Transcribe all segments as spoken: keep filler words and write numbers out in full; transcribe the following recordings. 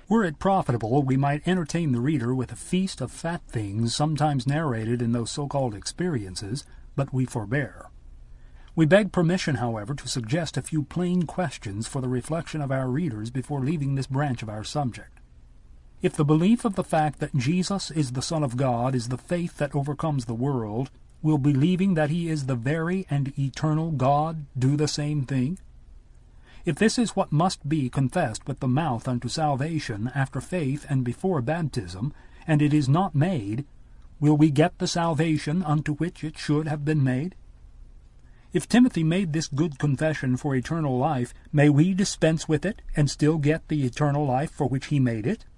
Were it profitable, we might entertain the reader with a feast of fat things sometimes narrated in those so-called experiences, but we forbear. We beg permission, however, to suggest a few plain questions for the reflection of our readers before leaving this branch of our subject. If the belief of the fact that Jesus is the Son of God is the faith that overcomes the world, will believing that he is the very and eternal God do the same thing? If this is what must be confessed with the mouth unto salvation after faith and before baptism, and it is not made, will we get the salvation unto which it should have been made? If Timothy made this good confession for eternal life, may we dispense with it and still get the eternal life for which he made it?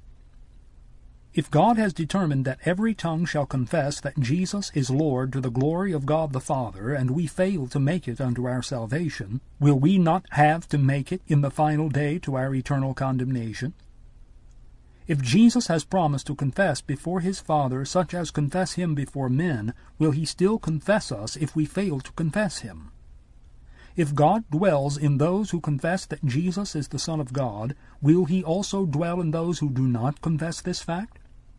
If God has determined that every tongue shall confess that Jesus is Lord to the glory of God the Father, and we fail to make it unto our salvation, will we not have to make it in the final day to our eternal condemnation? If Jesus has promised to confess before his Father such as confess him before men, will he still confess us if we fail to confess him? If God dwells in those who confess that Jesus is the Son of God, will he also dwell in those who do not confess this fact?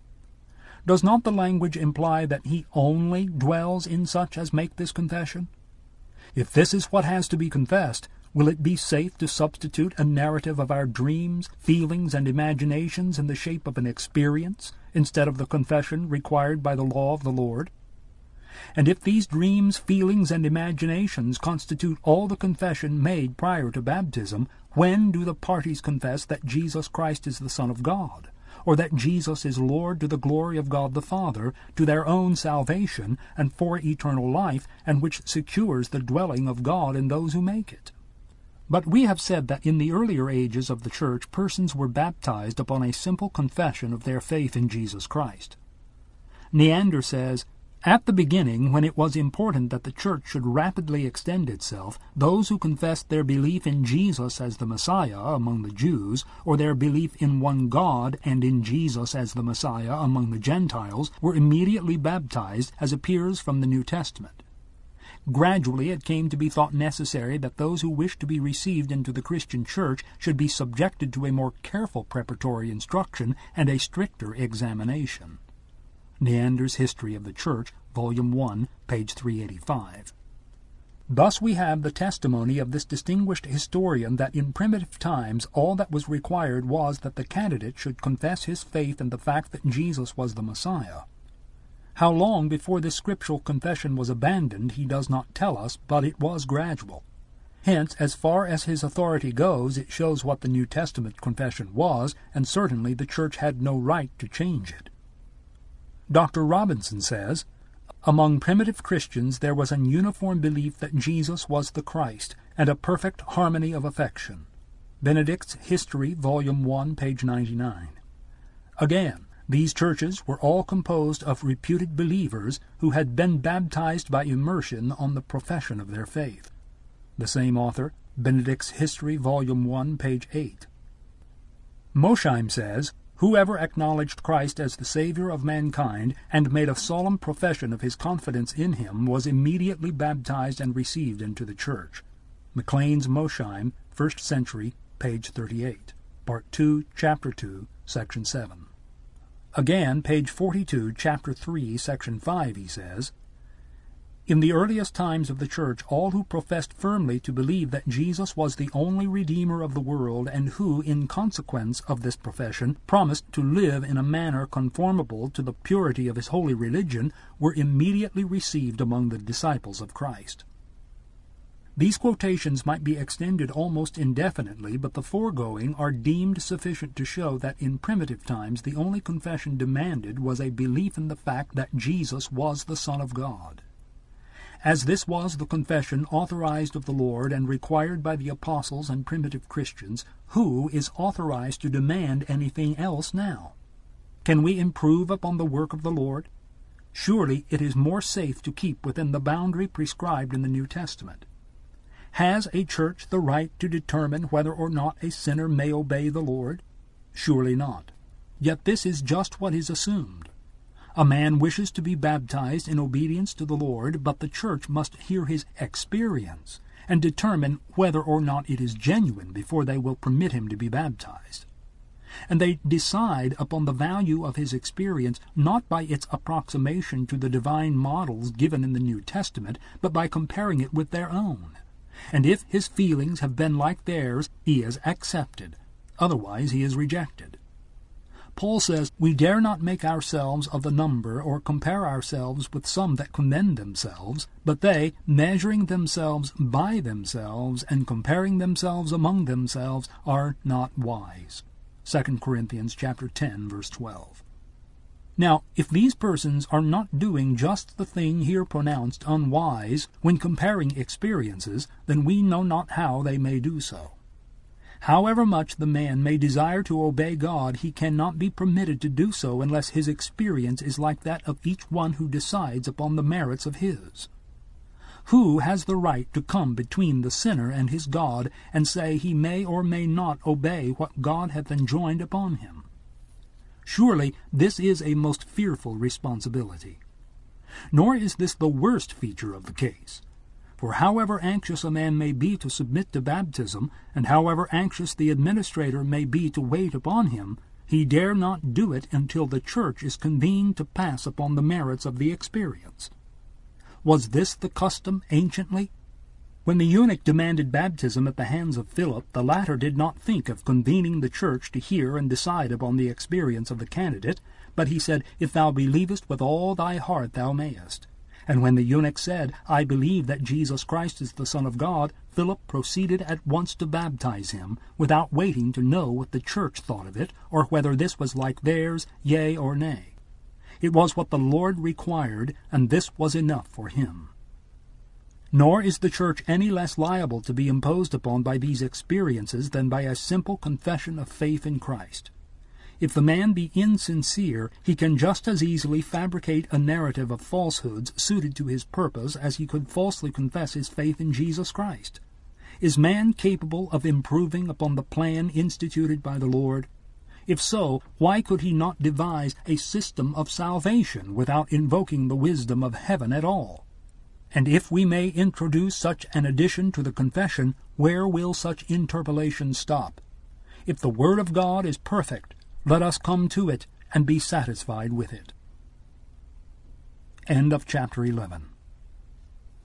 Does not the language imply that he only dwells in such as make this confession? If this is what has to be confessed, will it be safe to substitute a narrative of our dreams, feelings, and imaginations in the shape of an experience, instead of the confession required by the law of the Lord? And if these dreams, feelings, and imaginations constitute all the confession made prior to baptism, when do the parties confess that Jesus Christ is the Son of God, or that Jesus is Lord to the glory of God the Father, to their own salvation, and for eternal life, and which secures the dwelling of God in those who make it? But we have said that in the earlier ages of the Church persons were baptized upon a simple confession of their faith in Jesus Christ. Neander says, "At the beginning, when it was important that the Church should rapidly extend itself, those who confessed their belief in Jesus as the Messiah among the Jews, or their belief in one God and in Jesus as the Messiah among the Gentiles, were immediately baptized, as appears from the New Testament. Gradually it came to be thought necessary that those who wished to be received into the Christian Church should be subjected to a more careful preparatory instruction and a stricter examination." Neander's History of the Church, Volume one, page three eighty-five. Thus we have the testimony of this distinguished historian that in primitive times all that was required was that the candidate should confess his faith in the fact that Jesus was the Messiah. How long before this scriptural confession was abandoned he does not tell us, but it was gradual. Hence, as far as his authority goes, it shows what the New Testament confession was, and certainly the Church had no right to change it. Doctor Robinson says, "Among primitive Christians there was an uniform belief that Jesus was the Christ, and a perfect harmony of affection." Benedict's History, Volume one, page ninety-nine. Again, these churches were all composed of reputed believers who had been baptized by immersion on the profession of their faith. The same author, Benedict's History, Volume one, page eight. Mosheim says, "Whoever acknowledged Christ as the Savior of mankind and made a solemn profession of his confidence in him was immediately baptized and received into the Church." Maclean's Mosheim, first century, page thirty-eight, Part two, Chapter two, Section seven. Again, page forty-two, Chapter three, Section five, he says, "In the earliest times of the Church, all who professed firmly to believe that Jesus was the only Redeemer of the world, and who, in consequence of this profession, promised to live in a manner conformable to the purity of his holy religion, were immediately received among the disciples of Christ." These quotations might be extended almost indefinitely, but the foregoing are deemed sufficient to show that in primitive times the only confession demanded was a belief in the fact that Jesus was the Son of God. As this was the confession authorized of the Lord and required by the apostles and primitive Christians, who is authorized to demand anything else now? Can we improve upon the work of the Lord? Surely it is more safe to keep within the boundary prescribed in the New Testament. Has a church the right to determine whether or not a sinner may obey the Lord? Surely not. Yet this is just what is assumed. A man wishes to be baptized in obedience to the Lord, but the Church must hear his experience and determine whether or not it is genuine before they will permit him to be baptized. and they decide upon the value of his experience not by its approximation to the divine models given in the New Testament, but by comparing it with their own. And if his feelings have been like theirs, he is accepted. Otherwise he is rejected. Paul says, "We dare not make ourselves of the number, or compare ourselves with some that commend themselves, but they, measuring themselves by themselves, and comparing themselves among themselves, are not wise." Second Corinthians chapter ten, verse twelve. Now, if these persons are not doing just the thing here pronounced unwise when comparing experiences, then we know not how they may do so. However much the man may desire to obey God, he cannot be permitted to do so unless his experience is like that of each one who decides upon the merits of his. Who has the right to come between the sinner and his God, and say he may or may not obey what God hath enjoined upon him? Surely this is a most fearful responsibility. Nor is this the worst feature of the case. For however anxious a man may be to submit to baptism, and however anxious the administrator may be to wait upon him, he dare not do it until the church is convened to pass upon the merits of the experience. Was this the custom anciently? When the eunuch demanded baptism at the hands of Philip, the latter did not think of convening the church to hear and decide upon the experience of the candidate, but he said, "If thou believest with all thy heart thou mayest." And when the eunuch said, "I believe that Jesus Christ is the Son of God," Philip proceeded at once to baptize him, without waiting to know what the church thought of it, or whether this was like theirs, yea or nay. It was what the Lord required, and this was enough for him. Nor is the church any less liable to be imposed upon by these experiences than by a simple confession of faith in Christ. If the man be insincere, he can just as easily fabricate a narrative of falsehoods suited to his purpose as he could falsely confess his faith in Jesus Christ. Is man capable of improving upon the plan instituted by the Lord? If so, why could he not devise a system of salvation without invoking the wisdom of heaven at all? And if we may introduce such an addition to the confession, where will such interpolation stop? If the Word of God is perfect, let us come to it and be satisfied with it. End of chapter eleven.